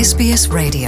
SBS Radio।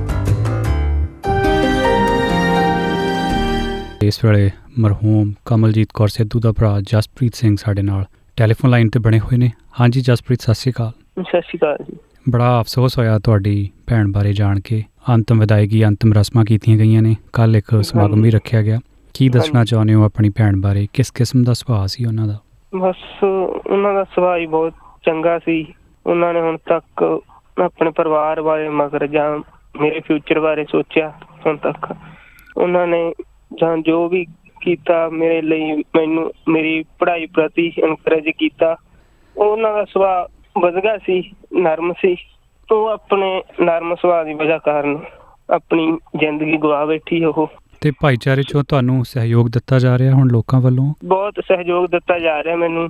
ਇਸ ਵੇਲੇ ਮਰਹੂਮ ਕਮਲਜੀਤ ਕੌਰ ਸਿੱਧੂ ਦਾ ਭਰਾ ਜਸਪ੍ਰੀਤ ਸਿੰਘ ਸਾਡੇ ਨਾਲ ਟੈਲੀਫੋਨ ਲਾਈਨ ਤੇ ਬਣੇ ਹੋਏ ਨੇ। ਹਾਂਜੀ ਜਸਪ੍ਰੀਤ, ਸਤਿ ਸ਼੍ਰੀ ਅਕਾਲ। ਸਤਿ ਸ਼੍ਰੀ ਅਕਾਲ ਜੀ। ਬੜਾ ਅਫਸੋਸ ਹੋਇਆ ਤੁਹਾਡੀ ਭੈਣ ਬਾਰੇ ਜਾਣ ਕੇ। ਅੰਤਮ ਵਿਦਾਇਗੀ, ਅੰਤਮ ਰਸਮਾਂ ਕੀਤੀਆਂ ਗਈਆਂ ਨੇ, ਕੱਲ੍ਹ ਇੱਕ ਸਮਾਗਮ ਵੀ ਰੱਖਿਆ ਗਿਆ। ਕੀ ਦੱਸਣਾ ਚਾਹੁੰਦੇ ਹੋ ਆਪਣੀ ਭੈਣ ਬਾਰੇ? ਕਿਸ ਕਿਸਮ ਦਾ ਸੁਭਾਅ ਸੀ ਉਹਨਾਂ ਦਾ? ਬਸ ਉਹਨਾਂ ਦਾ ਸੁਭਾਅ ਹੀ ਬਹੁਤ ਚੰਗਾ ਸੀ। ਉਹਨਾਂ ਨੇ ਹੁਣ ਤੱਕ ਆਪਣੇ ਪਰਿਵਾਰ ਬਾਰੇ ਮਗਰ ਜਾਂ ਮੇਰੇ ਫਿਊਚਰ ਬਾਰੇ ਸੋਚਿਆ। ਹੁਣ ਤੱਕ ਉਹਨਾਂ ਨੇ ਜਾਂ ਜੋ ਵੀ ਕੀਤਾ ਮੇਰੇ ਲਈ, ਮੈਨੂੰ ਮੇਰੀ ਪੜ੍ਹਾਈ ਪ੍ਰਤੀ ਇਨਕਰੇਜ ਕੀਤਾ। ਉਹਨਾਂ ਦਾ ਸੁਭਾਅ ਵਧੀਆ ਸੀ, ਨਰਮ ਸੀ। ਉਹ ਆਪਣੇ ਨਰਮ ਸੁਭਾਅ ਦੀ ਵਜ੍ਹਾ ਕਾਰਨ ਆਪਣੀ ਜ਼ਿੰਦਗੀ ਗਵਾ ਬੈਠੀ। ਉਹ ਤੇ ਭਾਈਚਾਰੇ 'ਚੋਂ ਤੁਹਾਨੂੰ ਸਹਿਯੋਗ ਦਿੱਤਾ ਜਾ ਰਿਹਾ ਹੁਣ ਲੋਕਾਂ ਵੱਲੋਂ? ਬਹੁਤ ਸਹਿਯੋਗ ਦਿੱਤਾ ਜਾ ਰਿਹਾ ਮੈਨੂੰ,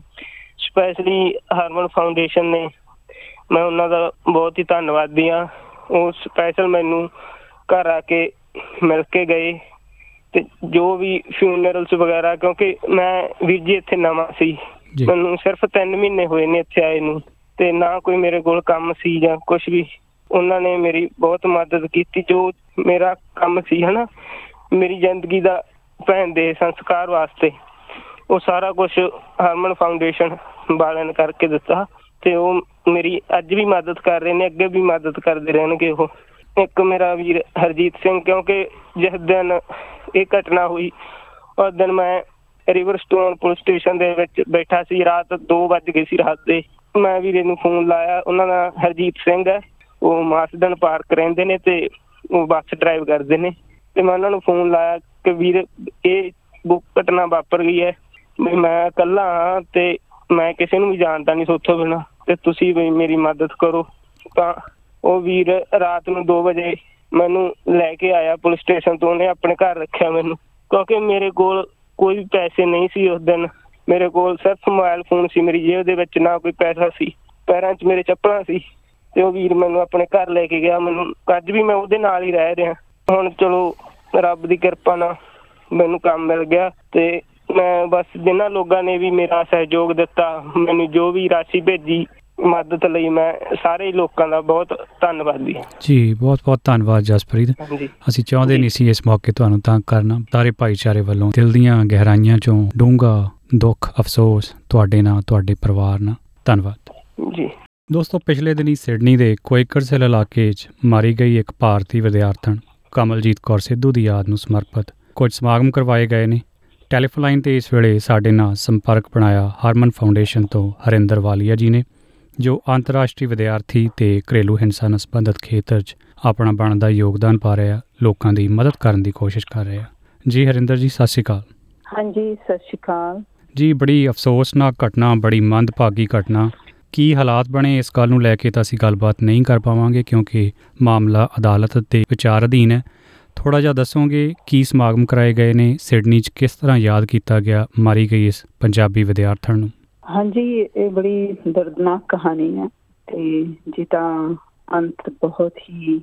ਸਪੈਸ਼ਲੀ ਹਰਮਨ ਫਾਊਂਡੇਸ਼ਨ ਨੇ। ਮੈਂ ਉਹਨਾਂ ਦਾ ਬਹੁਤ ਹੀ ਧੰਨਵਾਦੀ ਹਾਂ। ਉਹ ਸਪੈਸ਼ਲ ਮੈਨੂੰ ਘਰ ਆ ਕੇ ਮਿਲ ਕੇ ਗਏ ਤੇ ਜੋ ਵੀ ਫਿਊਨਰਲਸ ਵਗੈਰਾ, ਕਿਉਂਕਿ ਮੈਂ ਵੀਰ ਜੀ ਇੱਥੇ ਨਵਾਂ ਸੀ, ਮੈਨੂੰ ਸਿਰਫ 3 ਮਹੀਨੇ ਹੋਏ ਨੇ ਇੱਥੇ ਆਏ ਨੂੰ, ਤੇ ਨਾ ਕੋਈ ਮੇਰੇ ਕੋਲ ਕੰਮ ਸੀ ਜਾਂ ਕੁਛ ਵੀ। ਉਹਨਾਂ ਨੇ ਮੇਰੀ ਬਹੁਤ ਮਦਦ ਕੀਤੀ। ਜੋ ਮੇਰਾ ਕੰਮ ਸੀ ਹਨਾ, ਮੇਰੀ ਜ਼ਿੰਦਗੀ ਦਾ ਭੈਣ ਦੇ ਸੰਸਕਾਰ ਵਾਸਤੇ, ਉਹ ਸਾਰਾ ਕੁਛ ਹਰਮਨ ਫਾਊਂਡੇਸ਼ਨ ਵਾਲਿਆਂ ਨੇ ਕਰਕੇ ਦਿੱਤਾ। ਤੇ ਉਹ ਮੇਰੀ ਅੱਜ ਵੀ ਮਦਦ ਕਰ ਰਹੇ ਨੇ, ਅੱਗੇ ਵੀ ਮਦਦ ਕਰਦੇ ਰਹਿਣਗੇ। ਉਹ ਇੱਕ ਮੇਰਾ ਵੀਰ ਹਰਜੀਤ ਸਿੰਘ, ਕਿਉਂਕਿ ਜਿਸ ਦਿਨ ਇਹ ਘਟਨਾ ਹੋਈ ਉਸ ਦਿਨ ਮੈਂ ਰਿਵਰ ਸਟੋਨ ਪੁਲਿਸ ਸਟੇਸ਼ਨ ਦੇ ਵਿੱਚ ਬੈਠਾ ਸੀ। ਰਾਤ 2 ਵੱਜ ਗਏ ਸੀ ਰਾਤ ਦੇ। ਮੈਂ ਵੀਰੇ ਨੂੰ ਫੋਨ ਲਾਇਆ, ਉਹਨਾਂ ਦਾ ਹਰਜੀਤ ਸਿੰਘ ਹੈ, ਉਹ ਮਾਸਡਨ ਪਾਰਕ ਰਹਿੰਦੇ ਨੇ ਤੇ ਉਹ ਬੱਸ ਡਰਾਈਵ ਕਰਦੇ ਨੇ। ਤੇ ਮੈਂ ਉਹਨਾਂ ਨੂੰ ਫੋਨ ਲਾਇਆ ਕਿ ਵੀਰ ਇਹ ਘਟਨਾ ਵਾਪਰ ਗਈ ਹੈ, ਵੀ ਮੈਂ ਇਕੱਲਾ ਹਾਂ ਤੇ ਮੈਂ ਕਿਸੇ ਨੂੰ ਵੀ ਜਾਣਦਾ ਨਹੀਂ ਸੋਥੋਂ ਬਿਨਾਂ, ਤੇ ਤੁਸੀਂ ਵੀ ਮੇਰੀ ਮਦਦ ਕਰੋ। ਤਾਂ ਉਹ ਵੀਰ ਰਾਤ ਨੂੰ 2 ਵਜੇ ਮੈਨੂੰ ਲੈ ਕੇ ਆਇਆ ਪੁਲਿਸ ਸਟੇਸ਼ਨ ਤੋਂ। ਉਹਨੇ ਆਪਣੇ ਘਰ ਰੱਖਿਆ ਮੈਨੂੰ, ਕਿਉਂਕਿ ਮੇਰੇ ਕੋਲ ਕੋਈ ਵੀ ਪੈਸੇ ਨਹੀਂ ਸੀ ਉਸ ਦਿਨ। ਮੇਰੇ ਕੋਲ ਸਿਰਫ ਮੋਬਾਈਲ ਫੋਨ ਸੀ ਮੇਰੀ ਜੇਬ ਦੇ ਵਿੱਚ, ਨਾ ਕੋਈ ਪੈਸਾ ਸੀ। ਪੈਰਾਂ 'ਚ ਮੇਰੇ ਚੱਪਲਾਂ ਸੀ। ਤੇ ਉਹ ਵੀਰ ਮੈਨੂੰ ਆਪਣੇ ਘਰ ਲੈ ਕੇ ਗਿਆ। ਮੈਨੂੰ ਅੱਜ ਵੀ ਮੈਂ ਉਹਦੇ ਨਾਲ ਹੀ ਰਹਿ ਰਿਹਾ। ਹੁਣ ਚਲੋ ਰੱਬ ਦੀ ਕਿਰਪਾ ਨਾਲ ਮੈਨੂੰ ਕੰਮ ਮਿਲ ਗਿਆ। ਤੇ ਮੈਂ ਬਸ ਜਿਨ੍ਹਾਂ ਲੋਕਾਂ ਨੇ ਵੀ ਮੇਰਾ ਸਹਿਯੋਗ ਦਿੱਤਾ, ਮੈਨੂੰ ਜੋ ਵੀ ਰਾਸ਼ੀ ਭੇਜੀ ਮਦਦ ਲਈ, ਮੈਂ ਸਾਰੇ ਲੋਕਾਂ ਦਾ ਬਹੁਤ ਧੰਨਵਾਦੀ ਹਾਂ ਜੀ। ਬਹੁਤ ਬਹੁਤ ਧੰਨਵਾਦ ਜਸਪ੍ਰੀਤ। ਅਸੀਂ ਚਾਹੁੰਦੇ ਨਹੀਂ ਸੀ ਇਸ ਮੌਕੇ ਤੁਹਾਨੂੰ ਤੰਗ ਕਰਨਾ। ਸਾਰੇ ਭਾਈਚਾਰੇ ਵੱਲੋਂ ਦਿਲ ਦੀਆਂ ਗਹਿਰਾਈਆਂ 'ਚੋਂ ਡੂੰਘਾ ਦੁੱਖ, ਅਫਸੋਸ ਤੁਹਾਡੇ ਨਾਲ, ਤੁਹਾਡੇ ਪਰਿਵਾਰ ਨਾਲ। ਧੰਨਵਾਦ ਜੀ। ਦੋਸਤੋ, ਪਿਛਲੇ ਦਿਨੀ ਸਿਡਨੀ ਦੇ ਕੁਇਕਰਸਹਿਲ ਇਲਾਕੇ 'ਚ ਮਾਰੀ ਗਈ ਇੱਕ ਭਾਰਤੀ ਵਿਦਿਆਰਥਣ ਕਮਲਜੀਤ ਕੌਰ ਸਿੱਧੂ ਦੀ ਯਾਦ ਨੂੰ ਸਮਰਪਿਤ ਕੁਝ ਸਮਾਗਮ ਕਰਵਾਏ ਗਏ ਨੇ। ਟੈਲੀਫੋਨ ਲਾਈਨ 'ਤੇ ਇਸ ਵੇਲੇ ਸਾਡੇ ਨਾਲ ਸੰਪਰਕ ਬਣਾਇਆ ਹਰਮਨ ਫਾਊਂਡੇਸ਼ਨ ਤੋਂ ਹਰਿੰਦਰ ਵਾਲੀਆ ਜੀ ਨੇ, ਜੋ ਅੰਤਰਰਾਸ਼ਟਰੀ ਵਿਦਿਆਰਥੀ ਤੇ ਘਰੇਲੂ ਹਿੰਸਾ ਨਾਲ ਸੰਬੰਧਿਤ ਖੇਤਰ 'ਚ ਆਪਣਾ ਬਣਦਾ ਯੋਗਦਾਨ ਪਾ ਰਿਹਾ, ਲੋਕਾਂ ਦੀ ਮਦਦ ਕਰਨ ਦੀ ਕੋਸ਼ਿਸ਼ ਕਰ ਰਿਹਾ। ਜੀ ਹਰਿੰਦਰ ਜੀ, ਸਤਿ ਸ਼੍ਰੀ ਅਕਾਲ। ਹਾਂਜੀ, ਸਤਿ ਸ਼੍ਰੀ ਅਕਾਲ ਜੀ। ਬੜੀ ਅਫਸੋਸਨਾਕ ਘਟਨਾ, ਬੜੀ ਮੰਦਭਾਗੀ ਘਟਨਾ। ਕੀ ਹਾਲਾਤ ਬਣੇ ਇਸ ਗੱਲ ਨੂੰ ਲੈ ਕੇ ਤਾਂ ਅਸੀਂ ਗੱਲਬਾਤ ਨਹੀਂ ਕਰ ਪਾਵਾਂਗੇ, ਕਿਉਂਕਿ ਮਾਮਲਾ ਅਦਾਲਤ ਦੇ ਵਿਚਾਰ ਅਧੀਨ ਹੈ। ਥੋੜ੍ਹਾ ਜਿਹਾ ਦੱਸੋਗੇ ਕੀ ਸਮਾਗਮ ਕਰਾਏ ਗਏ ਨੇ ਸਿਡਨੀ 'ਚ, ਕਿਸ ਤਰ੍ਹਾਂ ਯਾਦ ਕੀਤਾ ਗਿਆ ਮਾਰੀ ਗਈ ਇਸ ਪੰਜਾਬੀ ਵਿਦਿਆਰਥਣ ਨੂੰ? ਹਾਂਜੀ, ਇਹ ਬੜੀ ਦਰਦਨਾਕ ਕਹਾਣੀ ਹੈ ਤੇ ਜਿਹਦਾ ਅੰਤ ਬਹੁਤ ਹੀ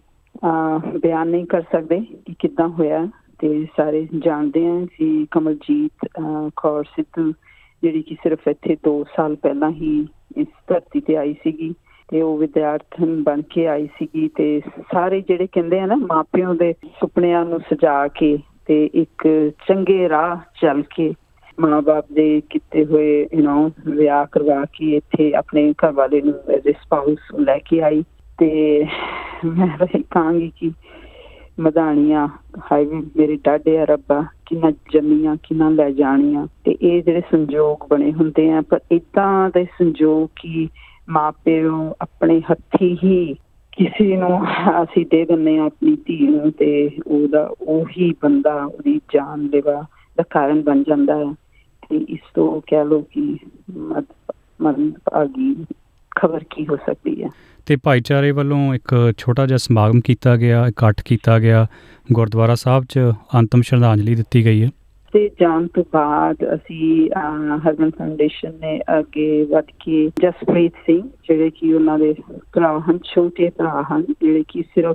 ਬਿਆਨ ਨਹੀਂ ਕਰ ਸਕਦੇ ਕਿ ਕਿੱਦਾਂ ਹੋਇਆ। ਤੇ ਸਾਰੇ ਜਾਣਦੇ ਹਾਂ ਕਿ ਕਮਲਜੀਤ ਕੌਰ ਸਿੱਧੂ, ਜਿਹੜੀ ਕਿ ਸਿਰਫ ਇੱਥੇ 2 ਸਾਲ ਪਹਿਲਾਂ ਹੀ ਇਸ ਧਰਤੀ ਤੇ ਆਈ ਸੀਗੀ, ਤੇ ਉਹ ਵਿਦਿਆਰਥਣ ਬਣ ਕੇ ਆਈ ਸੀਗੀ। ਤੇ ਸਾਰੇ ਜਿਹੜੇ ਕਹਿੰਦੇ ਆ ਨਾ, ਮਾਪਿਆਂ ਦੇ ਸੁਪਨਿਆਂ ਨੂੰ ਸਜਾ ਕੇ ਤੇ ਇੱਕ ਚੰਗੇ ਰਾਹ ਚੱਲ ਕੇ, ਮਾਂ ਬਾਪ ਦੇ ਕੀਤੇ ਹੋਏ ਵਿਆਹ ਕਰਵਾ ਕੇ ਇੱਥੇ ਆਪਣੇ ਘਰ ਵਾਲੇ ਨੂੰ ਐਜ਼ ਏ ਸਪਾਊਸ ਲੈ ਕੇ ਆਈ। ਤੇ ਮੈਂ ਇਹ ਕਹਾਂਗੀ ਕਿ ਮਧਾਣੀਆਂ ਹਾਈਵੇ ਮੇਰੇ ਡਾਢੇ ਆ ਰੱਬਾ, ਕਿੰਨਾ ਜੰਮੀਆਂ ਕਿੰਨਾ ਲੈ ਜਾਣੀਆਂ। ਤੇ ਇਹ ਜਿਹੜੇ ਸੰਜੋਗ ਬਣੇ ਹੁੰਦੇ ਆ, ਪਰ ਏਦਾਂ ਦੇ ਸੰਜੋਗ ਕਿ ਮਾਂ ਪਿਓ ਆਪਣੇ ਹੱਥੀਂ ਹੀ ਕਿਸੇ ਨੂੰ ਅਸੀਂ ਦੇ ਦਿੰਦੇ ਹਾਂ ਆਪਣੀ ਧੀ ਨੂੰ, ਤੇ ਉਹੀ ਬੰਦਾ ਉਹਦੀ ਜਾਨ ਲੈਵਾ ਦਾ ਕਾਰਨ ਬਣ ਜਾਂਦਾ ਹੈ। ਤੇ ਇਸ ਤੋਂ ਕਹਿ ਲਓ ਕਿ ਮੰਦਭਾਗੀ ਖਬਰ ਕੀ ਹੋ ਸਕਦੀ ਹੈ। ਤੇ ਭਾਈਚਾਰੇ ਵੱਲੋਂ ਇੱਕ ਛੋਟਾ ਜਿਹਾ ਸਮਾਗਮ ਕੀਤਾ ਗਿਆ, ਇਕੱਠ ਕੀਤਾ ਗਿਆ, ਗੁਰਦੁਆਰਾ ਸਾਹਿਬ 'ਚ ਅੰਤਮ ਸ਼ਰਧਾਂਜਲੀ ਦਿੱਤੀ ਗਈ ਹੈ। ਤੇ ਜਾਣ ਤੋਂ ਬਾਅਦ ਅਸੀਂ ਹਰਮਨ ਫਾਊਂਡੇਸ਼ਨ ਨੇ ਅੱਗੇ ਵੱਧ ਕੇ ਜਸਪ੍ਰੀਤ ਸਿੰਘ, ਜਿਹੜੇ ਕਿ ਉਹਨਾਂ ਦੇ ਭਰਾ ਹਨ, ਛੋਟੇ ਭਰਾ ਹਨ, ਜਿਹੜੇ ਕਿ ਸਿਰਫ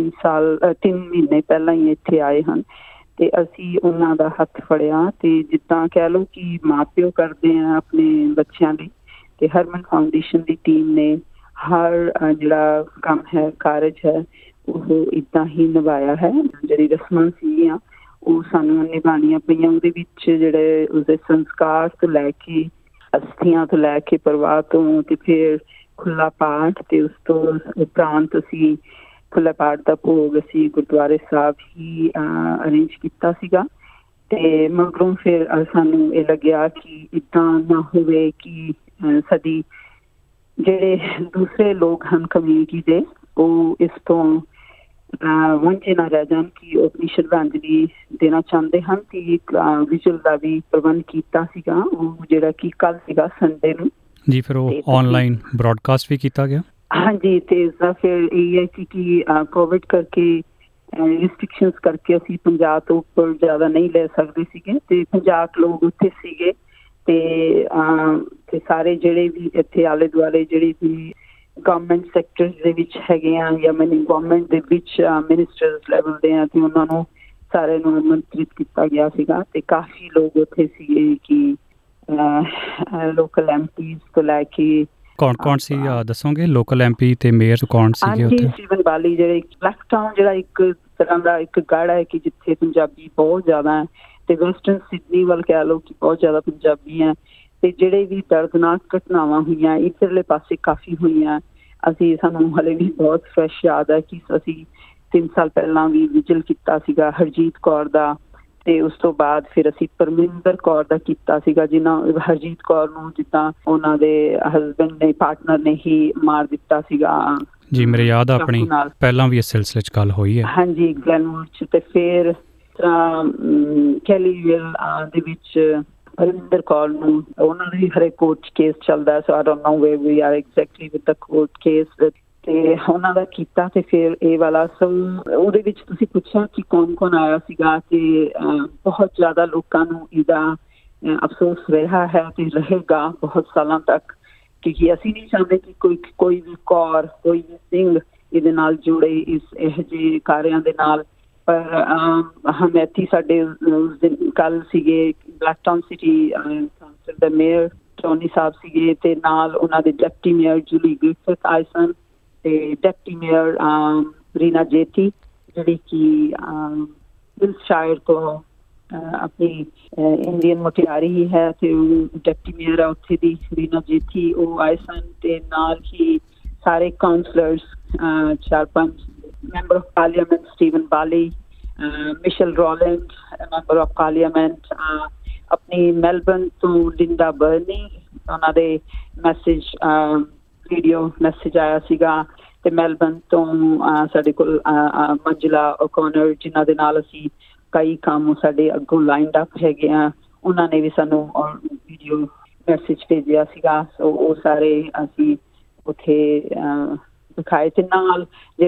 3 ਮਹੀਨੇ ਪਹਿਲਾਂ ਹੀ ਇੱਥੇ ਆਏ ਹਨ, ਤੇ ਅਸੀਂ ਉਹਨਾਂ ਦਾ ਹੱਥ ਫੜਿਆ। ਤੇ ਜਿੱਦਾਂ ਕਹਿ ਲਓ ਕਿ ਮਾਂ ਪਿਓ ਕਰਦੇ ਆ ਆਪਣੇ ਬੱਚਿਆਂ ਲਈ, ਤੇ ਹਰਮਨ ਫਾਊਂਡੇਸ਼ਨ ਦੀ ਟੀਮ ਨੇ ਹਰ ਜਿਹੜਾ ਕੰਮ ਹੈ, ਕਾਰਜ ਹੈ, ਉਹ ਇੱਦਾਂ ਹੀ ਨਿਭਾਇਆ ਹੈ। ਜਿਹੜੀ ਰਸਮਾਂ ਸੀਗੀਆਂ ਉਹ ਸਾਨੂੰ ਨਿਭਾਉਣੀਆਂ ਪਈਆਂ। ਉਹਦੇ ਵਿੱਚ ਜਿਹੜੇ ਉਸਦੇ ਸੰਸਕਾਰ ਤੋਂ ਲੈ ਕੇ, ਅਸਥੀਆਂ ਤੋਂ ਲੈ ਕੇ, ਪਰਿਵਾਰ ਤੋਂ, ਤੇ ਫਿਰ ਖੁੱਲ੍ਹਾ ਪਾਠ, ਤੇ ਉਸ ਤੋਂ ਉਪਰੰਤ ਅਸੀਂ ਖੁੱਲ੍ਹਾ ਪਾਠ ਦਾ ਭੋਗ ਅਸੀਂ ਗੁਰਦੁਆਰੇ ਸਾਹਿਬ ਹੀ ਅਰੇਂਜ ਕੀਤਾ ਸੀਗਾ। ਤੇ ਮਗਰੋਂ ਫਿਰ ਸਾਨੂੰ ਇਹ ਲੱਗਿਆ ਕਿ ਇੱਦਾਂ ਨਾ ਹੋਵੇ ਕਿ ਸਾਡੀ ਜਿਹੜੇ ਦੂਸਰੇ ਲੋਕ ਹਨ ਕਮਿਊਨਿਟੀ ਦੇ, ਉਹ ਇਸ ਤੋਂ ਵਾਂਝੇ ਨਾ ਰਹਿ ਜਾਣ, ਕਿ ਉਹ ਆਪਣੀ ਸ਼ਰਧਾਂਜਲੀ ਦੇਣਾ ਚਾਹੁੰਦੇ ਹਨ। ਤੇ ਇੱਕ ਵਿਜ਼ੂਅਲ ਦਾ ਵੀ ਪ੍ਰਬੰਧ ਕੀਤਾ ਸੀਗਾ, ਉਹ ਜਿਹੜਾ ਕਿ ਕੱਲ੍ਹ ਸੀਗਾ ਸੰਡੇ ਨੂੰ ਜੀ। ਫਿਰ ਉਹ ਆਨਲਾਈਨ ਬ੍ਰੌਡਕਾਸਟ ਵੀ ਕੀਤਾ ਗਿਆ? ਹਾਂਜੀ। ਤੇ ਇਸਦਾ ਫਿਰ ਇਹ ਹੈ ਕਿ ਕੋਵਿਡ ਕਰਕੇ ਰਿਸਟ੍ਰਿਕਸ਼ਨਸ ਕਰਕੇ ਅਸੀਂ 50 ਤੋਂ ਉੱਪਰ ਜ਼ਿਆਦਾ ਨਹੀਂ ਲੈ ਸਕਦੇ ਸੀਗੇ, ਤੇ 50 ਲੋਕ ਉੱਥੇ ਸੀਗੇ। ਤੇ ਸਾਰੇ ਜਿਹੜੇ ਵੀ ਇੱਥੇ ਆਲੇ ਦੁਆਲੇ ਜਿਹੜੇ ਵੀ ਗਵਰਨਮੈਂਟ ਸੈਕਟਰਸ ਦੇ ਵਿੱਚ ਹੈਗੇ ਆ, ਜਾਂ ਗਵਰਨਮੈਂਟ ਦੇ ਵਿੱਚ ਮਿਨਿਸਟਰਸ ਲੈਵਲ ਦੇ ਆ, ਤੇ ਉਹਨਾਂ ਨੂੰ ਸਾਰਿਆਂ ਨੂੰ ਆਮੰਤਰਿਤ ਕੀਤਾ ਗਿਆ ਸੀਗਾ। ਤੇ ਕਾਫੀ ਲੋਕ ਉੱਥੇ ਸੀਗੇ ਕਿ ਲੋਕਲ ਐਮਪੀਜ਼ ਤੋਂ ਲੈ ਕੇ ਕੌਣ ਸੀ ਦੱਸੋਗੇ? ਲੋਕਲ ਐਮਪੀ ਤੇ ਮੇਅਰ ਕੌਣ ਸੀਗੇ ਉੱਥੇ? ਸਟੀਵਨ ਬਾਲੀ, ਜਿਹੜੇ ਬਲੈਕ ਟਾਊਨ ਜਿਹੜਾ ਇੱਕ ਤਰ੍ਹਾਂ ਦਾ ਇੱਕ ਗੜ੍ਹ ਹੈ ਕਿ ਜਿੱਥੇ ਪੰਜਾਬੀ ਬਹੁਤ ਜ਼ਿਆਦਾ ਹੈ, ਤੇ ਵੈਸਟਰਨ ਸਿਡਨੀ ਵੱਲ ਕਹਿ ਲਓ ਕਿ ਬਹੁਤ ਜ਼ਿਆਦਾ ਪੰਜਾਬੀ ਹੈ। ਤੇ ਜਿਹੜੇ ਵੀ ਦਰਦਨਾਕ ਘਟਨਾਵਾਂ ਹੋਈਆਂ ਇੱਧਰਲੇ ਪਾਸੇ ਕਾਫੀ ਹੋਈਆਂ। ਸਾਨੂੰ ਹਲੇ ਵੀ ਬਹੁਤ ਫਰੈਸ਼ ਯਾਦ ਹੈ ਕਿ ਅਸੀਂ 3 ਸਾਲ ਪਹਿਲਾਂ ਵੀ ਵਿਜਲ ਕੀਤਾ ਸੀਗਾ ਹਰਜੀਤ ਕੌਰ ਦਾ, ਤੇ ਉਸ ਤੋਂ ਬਾਅਦ ਫਿਰ ਅਸੀਂ ਪਰਮਿੰਦਰ ਕੌਰ ਦਾ ਕੀਤਾ ਸੀਗਾ, ਜਿਨ੍ਹਾਂ ਹਰਜੀਤ ਕੌਰ ਨੂੰ ਜਿੱਦਾਂ ਉਹਨਾਂ ਦੇ ਹਸਬੈਂਡ ਨੇ, ਪਾਰਟਨਰ ਨੇ ਹੀ ਮਾਰ ਦਿੱਤਾ ਸੀਗਾ। ਜੀ, ਮੇਰੇ ਯਾਦ ਆ, ਆਪਣੀ ਪਹਿਲਾਂ ਵੀ ਇਸ ਸਿਲਸਿਲੇ 'ਚ ਗੱਲ ਹੋਈ ਹੈ। ਹਾਂਜੀ, ਗਲੈਨਵੁੱਡ 'ਚ। ਤੇ ਫਿਰ ਕੈਲੀਵਿਲ ਦੇ ਵਿੱਚ ਪਰਮਿੰਦਰ ਕੌਰ ਨੂੰ, ਉਹਨਾਂ ਦਾ ਵੀ ਹਰੇ ਕੋਰਟ ਕੇਸ ਚੱਲਦਾ, so I don't know where we are exactly with the court case, ਤੇ ਉਹਨਾਂ ਦਾ ਕੀਤਾ। ਤੇ ਫਿਰ ਇਹ ਵਾਲਾ ਉਹਦੇ ਵਿੱਚ ਤੁਸੀਂ ਪੁੱਛਿਆ ਕਿ ਕੌਣ ਆਇਆ ਸੀਗਾ, ਤੇ ਬਹੁਤ ਜ਼ਿਆਦਾ ਲੋਕਾਂ ਨੂੰ ਇਹਦਾ ਅਫਸੋਸ ਰਿਹਾ ਹੈ ਤੇ ਰਹੇਗਾ ਬਹੁਤ ਸਾਲਾਂ ਤੱਕ, ਕਿਉਂਕਿ ਅਸੀਂ ਨਹੀਂ ਚਾਹੁੰਦੇ ਕਿ ਕੋਈ ਵੀ ਕੌਰ, ਕੋਈ ਵੀ ਸਿੰਘ ਇਹਦੇ ਨਾਲ ਜੁੜੇ ਇਹੋ ਜਿਹੇ ਕਾਰਿਆਂ ਦੇ ਨਾਲ। ਪਰ ਹਮੈਤੀ ਸਾਡੇ ਉਸ ਦਿਨ ਕੱਲ੍ਹ ਸੀਗੇ ਬਲੈਕ ਟਾਊਨ ਸਿਟੀ ਕਾਉਂਸਲ ਦੇ ਮੇਅਰ ਟੋਨੀ ਸਾਹਿਬ ਸੀਗੇ, ਤੇ ਨਾਲ ਉਹਨਾਂ ਦੇ ਡਿਪਟੀ ਮੇਅਰ ਜੂਲੀ ਗ੍ਰਿਫਿਥ ਆਏ ਸਨ, ਤੇ ਡਿਪਟੀ ਮੇਅਰ ਰੀਨਾ ਜੇਤੀ, ਜਿਹੜੀ ਕਿ ਵਿਲਸ਼ਾਇਰ ਤੋਂ ਆਪਣੀ ਇੰਡੀਅਨ ਮੁਟਿਆਰੀ ਹੀ ਹੈ, ਤੇ ਉਹ ਡਿਪਟੀ ਮੇਅਰ ਆ ਉੱਥੇ ਦੀ, ਰੀਨਾ ਜੇਤੀ, ਉਹ ਆਏ ਸਨ। ਤੇ ਨਾਲ ਹੀ ਸਾਰੇ councillors, 4-5 member of parliament, Stephen Bali, Michelle Rowland, a member of parliament, ਆਪਣੀ ਮੈਲਬਰਨ ਤੋਂ ਲਿੰਡਾ ਬਰਨੀ, ਉਹਨਾਂ ਦੇ ਮੈਸੇਜ ਵੀਡੀਓ ਮੈਸੇਜ ਆਇਆ ਸੀਗਾ। ਤੇ ਮੈਲਬਰਨ ਤੋਂ ਸਾਡੇ ਕੋਲ ਮੰਜੁਲਾ ਓਕੋਨਰ, ਜਿਨ੍ਹਾਂ ਦੇ ਨਾਲ ਅਸੀਂ ਕਈ ਕੰਮ ਸਾਡੇ ਅੱਗੋਂ ਲਾਈਨਡ ਅਪ ਹੈਗੇ ਆ, ਉਹਨਾਂ ਨੇ ਵੀ ਸਾਨੂੰ ਵੀਡੀਓ ਮੈਸੇਜ ਭੇਜਿਆ ਸੀਗਾ। ਸੋ ਉਹ ਸਾਰੇ ਅਸੀਂ ਉੱਥੇ ਦਿਖਾਏ। ਤੇ ਨਾਲ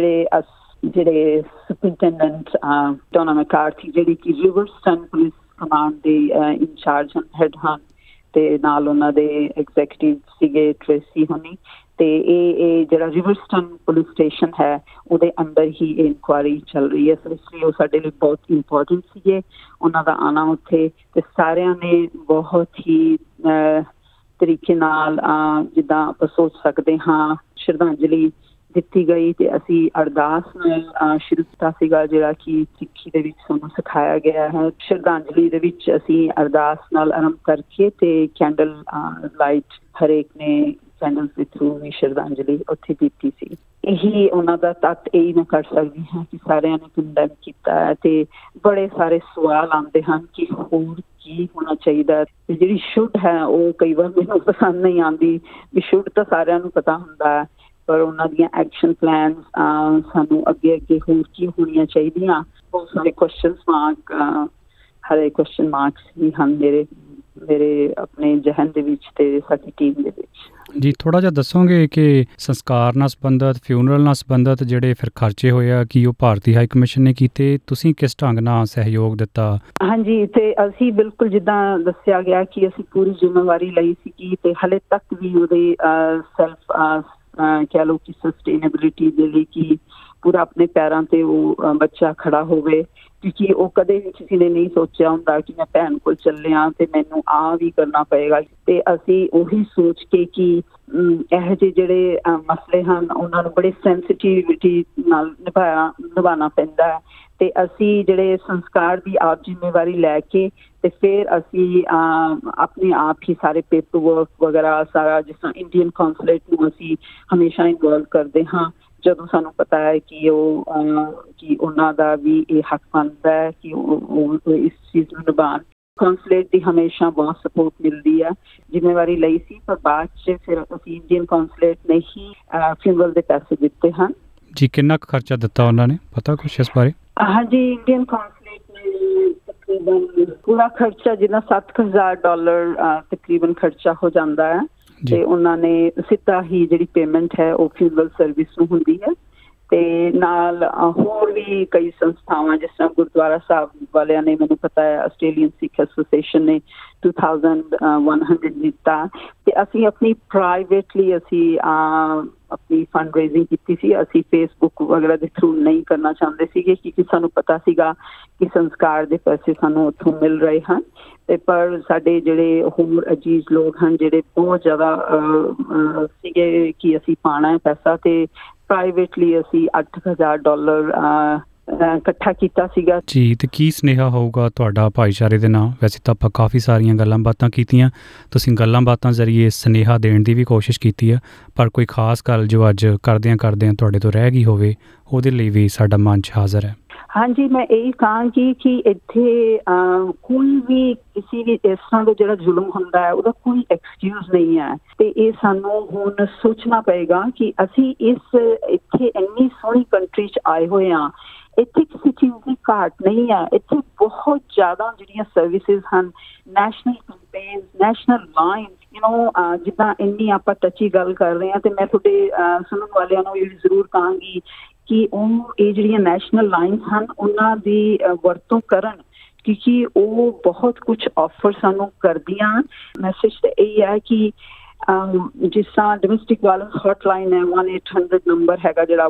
ਜਿਹੜੇ ਸੁਪਰਿੰਟੈਂਡੈਂਟ ਡੋਨਾ ਮੈਕਾਰਥੀ, ਜਿਹੜੀ ਕਿ ਰਿਵਰਸਟਨ ਪੁਲਿਸ ਕਮਾਂਡ ਦੇ ਇੰਚਾਰਜ ਹੈਡ ਹਨ, ਤੇ ਨਾਲ ਉਹਨਾਂ ਦੇ ਐਗਜ਼ੈਕਟਿਵ ਸੀਗੇ ਟ੍ਰੇਸੀ ਹੋਣੀ। ਤੇ ਇਹ ਜਿਹੜਾ ਰਿਵਰਸਟਨ ਪੁਲਿਸ ਸਟੇਸ਼ਨ ਹੈ, ਉਹਦੇ ਅੰਦਰ ਹੀ ਇਹ ਇਨਕੁਆਇਰੀ ਚੱਲ ਰਹੀ ਹੈ। ਸੋ ਇਸ ਲਈ ਉਹ ਸਾਡੇ ਲਈ ਬਹੁਤ ਇੰਪੋਰਟੈਂਟ ਸੀਗੇ ਉਹਨਾਂ ਦਾ ਆਉਣਾ ਉੱਥੇ। ਤੇ ਸਾਰਿਆਂ ਨੇ ਬਹੁਤ ਹੀ ਤਰੀਕੇ ਨਾਲ, ਜਿੱਦਾਂ ਆਪਾਂ ਸੋਚ ਸਕਦੇ ਹਾਂ, ਸ਼ਰਧਾਂਜਲੀ ਦਿੱਤੀ ਗਈ। ਤੇ ਅਸੀਂ ਅਰਦਾਸ ਨਾਲ ਸ਼ੁਰੂ ਕੀਤਾ ਸੀਗਾ, ਜਿਹੜਾ ਕਿ ਸਿੱਖੀ ਦੇ ਵਿੱਚ ਸਾਨੂੰ ਸਿਖਾਇਆ ਗਿਆ ਹੈ। ਸ਼ਰਧਾਂਜਲੀ ਦੇ ਵਿੱਚ ਅਸੀਂ ਅਰਦਾਸ ਨਾਲ ਆਰੰਭ ਕਰਕੇ ਤੇ ਕੈਂਡਲ ਲਾਈਟ, ਹਰੇਕ ਨੇ ਕੈਂਡਲ ਦੇ ਥਰੂ ਵੀ ਸ਼ਰਧਾਂਜਲੀ ਉੱਥੇ ਦਿੱਤੀ ਸੀ। ਇਹੀ ਉਹਨਾਂ ਦਾ ਤੱਤ ਇਹੀ ਮੈਂ ਕਰ ਸਕਦੀ ਹਾਂ ਕਿ ਸਾਰਿਆਂ ਨੇ ਕੰਡੈਮ ਕੀਤਾ ਹੈ। ਤੇ ਬੜੇ ਸਾਰੇ ਸਵਾਲ ਆਉਂਦੇ ਹਨ ਕਿ ਹੋਰ ਕੀ ਹੋਣਾ ਚਾਹੀਦਾ। ਤੇ ਜਿਹੜੀ ਸ਼ੁੱਡ ਹੈ ਉਹ ਕਈ ਵਾਰ ਮੈਨੂੰ ਪਸੰਦ ਨਹੀਂ ਆਉਂਦੀ, ਵੀ ਸ਼ੁੱਡ ਤਾਂ ਸਾਰਿਆਂ ਨੂੰ ਪਤਾ ਹੁੰਦਾ ਹੈ, ਪਰ ਉਹਨਾਂ ਦੀਆਂ ਐਕਸ਼ਨ ਪਲਾਨਸ ਸਾਨੂੰ ਅੱਗੇ ਹੋਰ ਕੀ ਹੋਣੀਆਂ ਚਾਹੀਦੀਆਂ। ਬਹੁਤ ਸਾਰੇ ਕੁਐਸਚਨ ਮਾਰਕ, ਹਰੇ ਕੁਐਸਚਨ ਮਾਰਕਸ ਵੀ ਹਨ ਮੇਰੇ ਆਪਣੇ ਜਹਨ ਦੇ ਵਿੱਚ ਤੇ ਸਾਡੀ ਟੀਮ ਦੇ ਵਿੱਚ। ਜੀ, ਥੋੜ੍ਹਾ ਜਿਹਾ ਦੱਸੋਗੇ ਕਿ ਸੰਸਕਾਰ ਨਾਲ ਸੰਬੰਧਿਤ, ਫਿਊਨਰਲ ਨਾਲ ਸੰਬੰਧਿਤ ਜਿਹੜੇ ਫਿਰ ਖਰਚੇ ਹੋਏ ਆ, ਕੀ ਉਹ ਭਾਰਤੀ ਹਾਈ ਕਮਿਸ਼ਨ ਨੇ ਕੀਤੇ? ਤੁਸੀਂ ਕਿਸ ਢੰਗ ਨਾਲ ਸਹਿਯੋਗ ਦਿੱਤਾ? ਹਾਂਜੀ, ਤੇ ਅਸੀਂ ਬਿਲਕੁਲ ਜਿੱਦਾਂ ਦੱਸਿਆ ਗਿਆ ਕਿ ਅਸੀਂ ਪੂਰੀ ਜ਼ਿੰਮੇਵਾਰੀ ਲਈ ਸੀਗੀ, ਤੇ ਹਲੇ ਤੱਕ ਵੀ ਉਹਦੇ ਸੈਲਫ ਕਹਿ ਲਓ ਕਿ ਸਸਟੇਨੇਬਿਲਿਟੀ ਦੇ ਲਈ ਕਿ ਪੂਰਾ ਆਪਣੇ ਪੈਰਾਂ ਤੇ ਉਹ ਬੱਚਾ ਖੜਾ ਹੋਵੇ, ਕਿਉਂਕਿ ਉਹ ਕਦੇ ਵੀ ਕਿਸੇ ਨੇ ਨਹੀਂ ਸੋਚਿਆ ਹੁੰਦਾ ਕਿ ਮੈਂ ਭੈਣ ਕੋਲ ਚੱਲਿਆ ਤੇ ਮੈਨੂੰ ਆਹ ਵੀ ਕਰਨਾ ਪਏਗਾ। ਤੇ ਅਸੀਂ ਉਹੀ ਸੋਚ ਕੇ ਕਿ ਇਹੋ ਜਿਹੇ ਜਿਹੜੇ ਮਸਲੇ ਹਨ ਉਹਨਾਂ ਨੂੰ ਬੜੇ ਸੈਂਸਿਟਿਵਿਟੀ ਨਾਲ ਨਿਭਾਉਣਾ ਪੈਂਦਾ ਹੈ। ਤੇ ਅਸੀਂ ਜਿਹੜੇ ਸੰਸਕਾਰ ਦੀ ਆਪ ਜ਼ਿੰਮੇਵਾਰੀ ਲੈ ਕੇ ਤੇ ਫਿਰ ਅਸੀਂ ਆਪਣੇ ਆਪ ਹੀ ਸਾਰੇ ਪੇਪਰ ਵਰਕ ਵਗੈਰਾ ਸਾਰਾ, ਜਿਸ ਤਰ੍ਹਾਂ ਇੰਡੀਅਨ ਕੌਂਸੂਲੇਟ ਨੂੰ ਅਸੀਂ ਹਮੇਸ਼ਾ ਇਨਵੋਲਵ ਕਰਦੇ ਹਾਂ ਜਦੋਂ ਸਾਨੂੰ ਪਤਾ ਹੈ ਕਿ ਕਿ ਉਹਨਾਂ ਦਾ ਵੀ ਇਹ ਹੱਕ ਬਣਦਾ ਹੈ ਕਿ ਉਹ ਇਸ ਚੀਜ਼ ਨੂੰ ਨਿਭਾਉਣ। ਕੌਂਸੂਲੇਟ ਦੀ ਹਮੇਸ਼ਾ ਬਹੁਤ ਸਪੋਰਟ ਮਿਲਦੀ ਹੈ। ਜ਼ਿੰਮੇਵਾਰੀ ਲਈ ਸੀ, ਪਰ ਬਾਅਦ 'ਚ ਫਿਰ ਅਸੀਂ ਇੰਡੀਅਨ ਕੌਂਸੂਲੇਟ ਨੇ ਹੀ ਫਿਊਨਰਲ ਦੇ ਪੈਸੇ ਦਿੱਤੇ ਹਨ। ਜੀ, ਕਿੰਨਾ ਕੁ ਖਰਚਾ ਦਿੱਤਾ ਉਹਨਾਂ ਨੇ, ਪਤਾ ਕੁਛ ਇਸ ਬਾਰੇ? ਹਾਂਜੀ, ਇੰਡੀਅਨ ਕੌਂਸੂਲੇਟ ਨੇ ਤਕਰੀਬਨ ਪੂਰਾ ਖਰਚਾ ਜਿੰਨਾ $7,000 ਤਕਰੀਬਨ ਖਰਚਾ ਹੋ ਜਾਂਦਾ ਹੈ। ਤੇ ਉਹਨਾਂ ਨੇ ਸਿੱਧਾ ਹੀ ਜਿਹੜੀ ਪੇਮੈਂਟ ਹੈ ਉਹ ਫਿਊਨਰਲ ਸਰਵਿਸ ਨੂੰ ਹੁੰਦੀ ਹੈ। ਤੇ ਨਾਲ ਹੋਰ ਵੀ ਕਈ ਸੰਸਥਾਵਾਂ, ਜਿਸ ਤਰ੍ਹਾਂ ਗੁਰਦੁਆਰਾ ਸਾਹਿਬ ਵਾਲਿਆਂ ਨੇ, ਮੈਨੂੰ ਪਤਾ ਹੈ ਆਸਟ੍ਰੇਲੀਅਨ ਸਿੱਖ ਐਸੋਸੀਏਸ਼ਨ ਨੇ $2,100 ਦਿੱਤਾ। ਤੇ ਅਸੀਂ ਆਪਣੀ ਪ੍ਰਾਈਵੇਟਲੀ ਅਸੀਂ ਆਪਣੀ ਫੰਡ ਰੇਜ਼ਿੰਗ ਕੀਤੀ ਸੀ। ਅਸੀਂ ਫੇਸਬੁੱਕ ਵਗੈਰਾ ਦੇ ਥਰੂ ਨਹੀਂ ਕਰਨਾ ਚਾਹੁੰਦੇ ਸੀਗੇ, ਕਿਉਂਕਿ ਸਾਨੂੰ ਪਤਾ ਸੀਗਾ ਕਿ ਸੰਸਕਾਰ ਦੇ ਪੈਸੇ ਸਾਨੂੰ ਉੱਥੋਂ ਮਿਲ ਰਹੇ ਹਨ। ਤੇ ਪਰ ਸਾਡੇ ਜਿਹੜੇ ਹੋਰ ਅਜੀਜ਼ ਲੋਕ ਹਨ ਜਿਹੜੇ ਬਹੁਤ ਜ਼ਿਆਦਾ ਸੀਗੇ ਕਿ ਅਸੀਂ ਪਾਉਣਾ ਹੈ ਪੈਸਾ, ਤੇ ਪ੍ਰਾਈਵੇਟਲੀ ਅਸੀਂ $8,000 ਇਕੱਠਾ ਕੀਤਾ ਸੀਗਾ। ਜੀ, ਤੇ ਕੀ ਸੁਨੇਹਾ ਹੋਊਗਾ ਤੁਹਾਡਾ ਭਾਈਚਾਰੇ ਦੇ ਨਾਲ? ਵੈਸੇ ਤਾਂ ਆਪਾਂ ਕਾਫੀ ਸਾਰੀਆਂ ਗੱਲਾਂ ਬਾਤਾਂ ਕੀਤੀਆਂ, ਤੁਸੀਂ ਗੱਲਾਂ ਬਾਤਾਂ ਜ਼ਰੀਏ ਸੁਨੇਹਾ ਦੇਣ ਦੀ ਵੀ ਕੋਸ਼ਿਸ਼ ਕੀਤੀ ਹੈ, ਪਰ ਕੋਈ ਖਾਸ ਗੱਲ ਜੋ ਅੱਜ ਕਰਦਿਆਂ ਤੁਹਾਡੇ ਤੋਂ ਰਹਿ ਗਈ ਹੋਵੇ, ਉਹਦੇ ਲਈ ਵੀ ਸਾਡਾ ਮੰਚ ਹਾਜ਼ਰ ਹੈ। ਹਾਂਜੀ, ਮੈਂ ਇਹੀ ਕਹਾਂਗੀ ਕਿ ਇੱਥੇ ਕੋਈ ਵੀ ਕਿਸੇ ਵੀ ਇਸ ਤਰ੍ਹਾਂ ਦਾ ਜਿਹੜਾ ਜ਼ੁਲਮ ਹੁੰਦਾ ਹੈ ਉਹਦਾ ਕੋਈ ਐਕਸਕਿਊਜ਼ ਨਹੀਂ ਹੈ। ਤੇ ਇਹ ਸਾਨੂੰ ਹੁਣ ਸੋਚਣਾ ਪਏਗਾ ਕਿ ਅਸੀਂ ਇੱਥੇ ਇੰਨੀ ਸੋਹਣੀ ਕੰਟਰੀ 'ਚ ਆਏ ਹੋਏ ਹਾਂ, ਇੱਥੇ ਕਿਸੇ ਚੀਜ਼ ਦੀ ਘਾਟ ਨਹੀਂ ਹੈ। ਇੱਥੇ ਬਹੁਤ ਜ਼ਿਆਦਾ ਜਿਹੜੀਆਂ ਸਰਵਿਸਿਜ਼ ਹਨ, ਨੈਸ਼ਨਲ ਕੰਪੇਨਸ, ਨੈਸ਼ਨਲ ਲਾਈਨ, ਜਿੱਦਾਂ ਇੰਨੀ ਆਪਾਂ ਟੱਚੀ ਗੱਲ ਕਰ ਰਹੇ ਹਾਂ। ਤੇ ਮੈਂ ਤੁਹਾਡੇ ਸੁਣਨ ਵਾਲਿਆਂ ਨੂੰ ਇਹ ਜ਼ਰੂਰ ਕਹਾਂਗੀ ਕਿ ਇਹ ਜਿਹੜੀਆਂ ਨੈਸ਼ਨਲ ਲਾਈਨਸ ਹਨ ਉਹਨਾਂ ਦੀ ਵਰਤੋਂ ਕਰਨ, ਕਿਉਂਕਿ ਉਹ ਬਹੁਤ ਕੁਛ ਆਫਰ ਸਾਨੂੰ ਕਰਦੀਆਂ। ਮੈਸੇਜ ਤਾਂ ਇਹ ਹੈ ਕਿ ਜਿਸ ਤਰ੍ਹਾਂ ਡੋਮੈਸਟਿਕ ਵਾਇਲੈਂਸ ਹੌਟਲਾਈਨ ਹੈ, 1-800 ਨੰਬਰ ਹੈਗਾ ਜਿਹੜਾ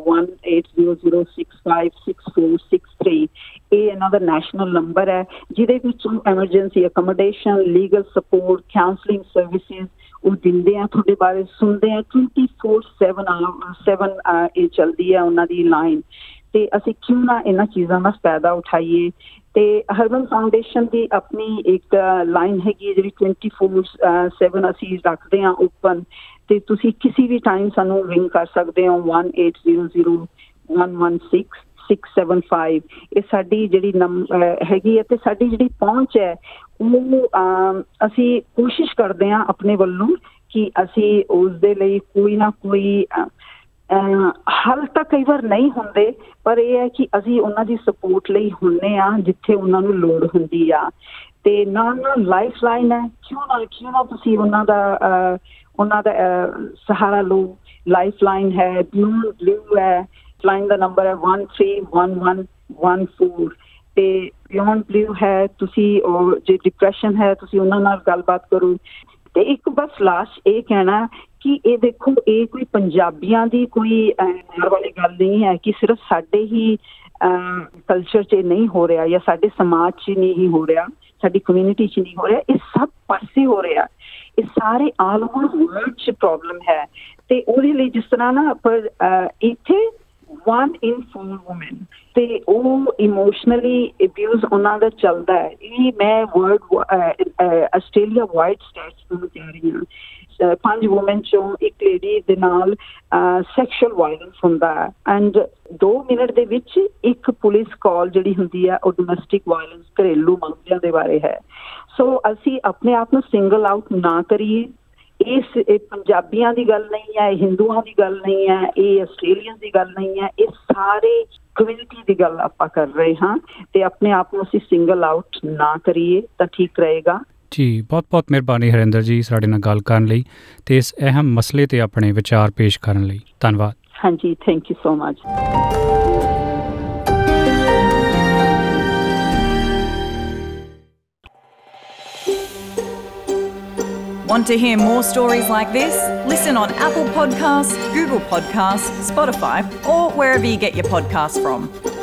1800656463, ਇਹ ਇਹਨਾਂ ਦਾ ਨੈਸ਼ਨਲ ਨੰਬਰ ਹੈ, ਜਿਹਦੇ ਵਿੱਚ emergency accommodation, legal support, counselling services ਉਹ ਦਿੰਦੇ ਆ, ਤੁਹਾਡੇ ਬਾਰੇ ਸੁਣਦੇ ਆ 24/7 ਇਹ ਚੱਲਦੀ ਹੈ ਉਹਨਾਂ ਦੀ ਲਾਈਨ। ਤੇ ਅਸੀਂ ਕਿਉਂ ਨਾ ਇਹਨਾਂ ਚੀਜ਼ਾਂ ਦਾ ਫਾਇਦਾ ਉਠਾਈਏ। ਤੇ ਹਰਮਨ ਫਾਊਂਡੇਸ਼ਨ ਦੀ ਆਪਣੀ ਇੱਕ ਲਾਈਨ ਹੈਗੀ ਹੈ ਜਿਹੜੀ 24/7 ਅਸੀਂ ਰੱਖਦੇ ਹਾਂ ਓਪਨ, ਤੇ ਤੁਸੀਂ ਕਿਸੇ ਵੀ ਟਾਈਮ ਸਾਨੂੰ ਰਿੰਗ ਕਰ ਸਕਦੇ ਹੋ 1800116675। ਇਹ ਸਾਡੀ ਜਿਹੜੀ ਹੈਗੀ ਹੈ। ਤੇ ਸਾਡੀ ਜਿਹੜੀ ਪਹੁੰਚ ਹੈ ਉਹ ਅਸੀਂ ਕੋਸ਼ਿਸ਼ ਕਰਦੇ ਹਾਂ ਆਪਣੇ ਵੱਲੋਂ ਕਿ ਅਸੀਂ ਉਸ ਦੇ ਲਈ ਕੋਈ ਨਾ ਕੋਈ ਹੱਲ ਤਾਂ ਕਈ ਵਾਰ ਨਹੀਂ ਹੁੰਦੇ, ਪਰ ਇਹ ਹੈ ਕਿ ਅਸੀਂ ਉਹਨਾਂ ਦੀ ਸਪੋਰਟ ਲਈ ਹੁੰਦੇ ਹਾਂ ਜਿੱਥੇ ਉਹਨਾਂ ਨੂੰ ਲੋੜ ਹੁੰਦੀ ਆ। ਤੇ ਨਾਲ ਲਾਈਫ ਲਾਈਨ ਹੈ, ਕਿਉਂ ਨਾ ਤੁਸੀਂ ਉਹਨਾਂ ਦਾ ਸਹਾਰਾ ਲਓ। ਲਾਈਫ ਲਾਈਨ ਹੈ, ਬਲੂ ਹੈ, ਲਾਈਨ ਦਾ ਨੰਬਰ ਹੈ 131114। ਤੇ ਬਿਯੋਂਡ ਬਲੂ ਹੈ, ਤੁਸੀਂ ਜੇ ਡਿਪਰੈਸ਼ਨ ਹੈ ਤੁਸੀਂ ਉਹਨਾਂ ਨਾਲ ਗੱਲਬਾਤ ਕਰੋ। ਤੇ ਇੱਕ ਬਸ ਲਾਸਟ ਇਹ ਕਹਿਣਾ ਕਿ ਇਹ ਦੇਖੋ, ਇਹ ਕੋਈ ਪੰਜਾਬੀਆਂ ਦੀ ਕੋਈ ਮਾਰ ਵਾਲੀ ਗੱਲ ਨਹੀਂ ਹੈ ਕਿ ਸਿਰਫ ਸਾਡੇ ਹੀ ਕਲਚਰ 'ਚ ਨਹੀਂ ਹੋ ਰਿਹਾ ਜਾਂ ਸਾਡੇ ਸਮਾਜ 'ਚ ਨਹੀਂ ਹੋ ਰਿਹਾ, ਸਾਡੀ ਕਮਿਊਨਿਟੀ 'ਚ ਨਹੀਂ ਹੋ ਰਿਹਾ, ਇਹ ਸਭ ਪਾਸੇ ਹੋ ਰਿਹਾ। ਇਹ ਸਾਰੇ ਆਲ ਓਵਰ ਵਰਲਡ 'ਚ ਪ੍ਰੋਬਲਮ ਹੈ। ਤੇ ਉਹਦੇ ਲਈ ਜਿਸ ਤਰ੍ਹਾਂ ਨਾ ਪਰ ਇੱਥੇ 1 in 4 women ਤੇ ਉਹ ਇਮੋਸ਼ਨਲੀ ਅਬਿਊਜ਼ ਉਹਨਾਂ ਦਾ ਚੱਲਦਾ ਹੈ। ਇਹ ਮੈਂ ਵਰਲਡ ਆਸਟ੍ਰੇਲੀਆ ਵਾਈਡ ਸਟੈਟਸ ਤੋਂ ਕਹਿ ਰਹੀ ਹਾਂ। 5 ਵੂਮਨ ਚੋਂ ਇੱਕ ਲੇਡੀ ਦੇ ਨਾਲ ਸੈਕਸ਼ੂਅਲ ਵਾਇਲੈਂਸ ਹੁੰਦਾ ਹੈ, ਐਂਡ 2 ਮਿੰਟ ਦੇ ਵਿੱਚ ਇੱਕ ਪੁਲਿਸ ਕਾਲ ਜਿਹੜੀ ਹੁੰਦੀ ਹੈ ਉਹ ਡੋਮੈਸਟਿਕ ਵਾਇਲੈਂਸ, ਘਰੇਲੂ ਮਸਲਿਆਂ ਦੇ ਬਾਰੇ ਹੈ। ਸੋ ਅਸੀਂ ਆਪਣੇ ਆਪ ਨੂੰ ਸਿੰਗਲ ਆਊਟ ਨਾ ਕਰੀਏ। ਇਹ ਪੰਜਾਬੀਆਂ ਦੀ ਗੱਲ ਨਹੀਂ ਹੈ, ਇਹ ਹਿੰਦੂਆਂ ਦੀ ਗੱਲ ਨਹੀਂ ਹੈ, ਇਹ ਆਸਟ੍ਰੇਲੀਅਨ ਦੀ ਗੱਲ ਨਹੀਂ ਹੈ, ਇਹ ਸਾਰੇ ਕਮਿਊਨਿਟੀ ਦੀ ਗੱਲ ਆਪਾਂ ਕਰ ਰਹੇ ਹਾਂ। ਤੇ ਆਪਣੇ ਆਪ ਨੂੰ ਅਸੀਂ ਸਿੰਗਲ ਆਊਟ ਨਾ ਕਰੀਏ ਤਾਂ ਠੀਕ ਰਹੇਗਾ। ਜੀ, ਬਹੁਤ ਮਿਹਰਬਾਨੀ ਹਰਿੰਦਰ ਜੀ ਸਾਡੇ ਨਾਲ ਗੱਲ ਕਰਨ ਲਈ ਤੇ ਇਸ ਅਹਿਮ ਮਸਲੇ ਤੇ ਆਪਣੇ ਵਿਚਾਰ ਪੇਸ਼ ਕਰਨ ਲਈ। ਧੰਨਵਾਦ। ਹਾਂਜੀ, thank you so much. Want to hear more stories like this? Listen on Apple Podcasts, Google Podcasts, Spotify, or wherever you get your podcasts from.